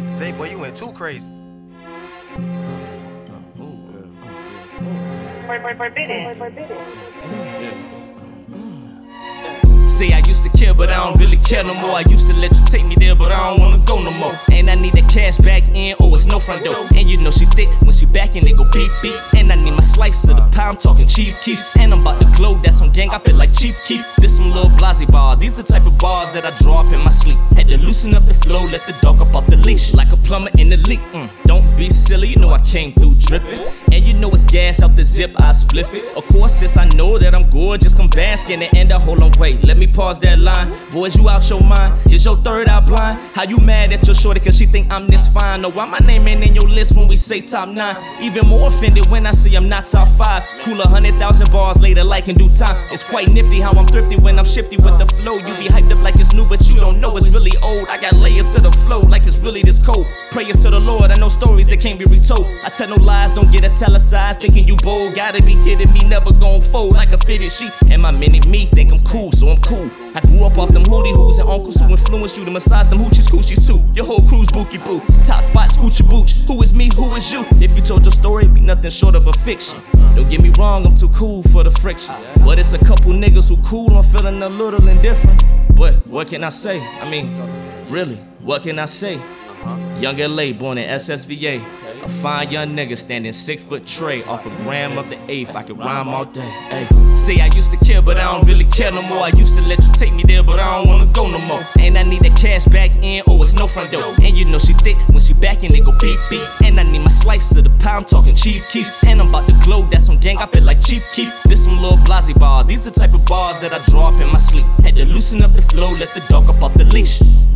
Say, boy, you went too crazy. Say I used to care, but I don't really care no more. I used to let you take me there, but I don't wanna go no more. And I need that cash back in, oh, it's no front door. And you know she thick when she back in, they go beep beep. And I need my slice of the pie, I'm talking cheese quiche. And I'm about to glow, that's on gang, I feel like Chief Keef. This some little Blasey bar, these the type of bars that I draw up in my sleep. Had to loosen up the flow, let the dog up off the leash. Like a plumber in the leak, don't be silly, you know I came through dripping. And you know it's gas out the zip, I spliff it. Of course, since I know that I'm gorgeous, come bask in it. And hold on, wait, let me pause that line. Boys, you out your mind, is your third eye blind? How you mad at your shorty cause she think I'm this fine? No, why my name ain't in your list when we say top 9? Even more offended when I see I'm not top 5. Cool 100,000 bars later like in due time. It's quite nifty how I'm thrifty when I'm shifty with the flow. You be hyped up like it's new but you don't know it's really old. I got layers to the flow like it's really this cold. Prayers to the Lord, I know stories that can't be retold. I tell no lies, don't get italicized, thinking you bold. Gotta be kidding me, never gon' fold like a fitted sheet. And my mini-me think I'm cool, so I'm cool. I grew up off them hootie-hoos and uncles who influenced you to massage them hoochies, coochies too. Your whole crew's bookie boo. Top spot, scoochie booch. Who is me, who is you? If you told your story, it'd be nothing short of a fiction. Don't get me wrong, I'm too cool for the friction. But it's a couple niggas who cool, I'm feeling a little indifferent. But what can I say? I mean, really, what can I say? Young LA, born in SSVA. A fine young nigga standing 6 foot tray off a gram of the 8th. I could rhyme all day. Ay. Say I used to care, but I don't really care no more. I used to let you take me there, but I don't wanna go no more. And I need that cash back in, oh, it's no front door. And you know she thick when she back in, they go beep beep. And I need my slice of the pie, I'm talking cheese quiche. And I'm about to glow, that's on gang, I feel like Chief Keef. This some little Blasey bar, these the type of bars that I draw up in my sleep. Had to loosen up the flow, let the dog up off the leash.